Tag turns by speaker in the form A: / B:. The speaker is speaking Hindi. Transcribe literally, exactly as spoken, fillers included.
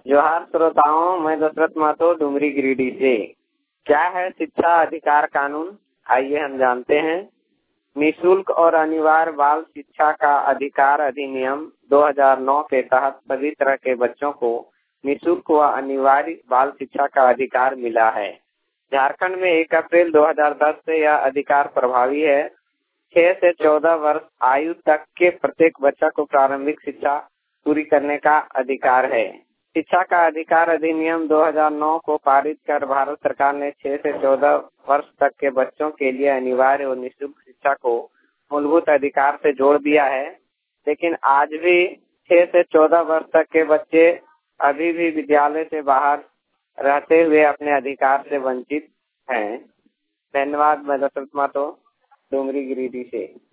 A: जोहार श्रोताओं, मैं दशरथ महतो डुमरी गिरिडीह से। क्या है शिक्षा अधिकार कानून, आइए हम जानते हैं। निःशुल्क और अनिवार्य बाल शिक्षा का अधिकार अधिनियम दो हज़ार नौ के तहत सभी तरह के बच्चों को निःशुल्क व अनिवार्य बाल शिक्षा का अधिकार मिला है। झारखंड में एक अप्रैल दो हज़ार दस से यह अधिकार प्रभावी है। छह से चौदह वर्ष आयु तक के प्रत्येक बच्चा को प्रारंभिक शिक्षा पूरी करने का अधिकार है। शिक्षा का अधिकार अधिनियम दो हज़ार नौ को पारित कर भारत सरकार ने छह से चौदह वर्ष तक के बच्चों के लिए अनिवार्य और निःशुल्क शिक्षा को मूलभूत अधिकार से जोड़ दिया है। लेकिन आज भी छह से चौदह वर्ष तक के बच्चे अभी भी विद्यालय से बाहर रहते हुए अपने अधिकार से वंचित हैं। धन्यवाद। मैं दशरथ महतो डुमरी गिरिडीह से।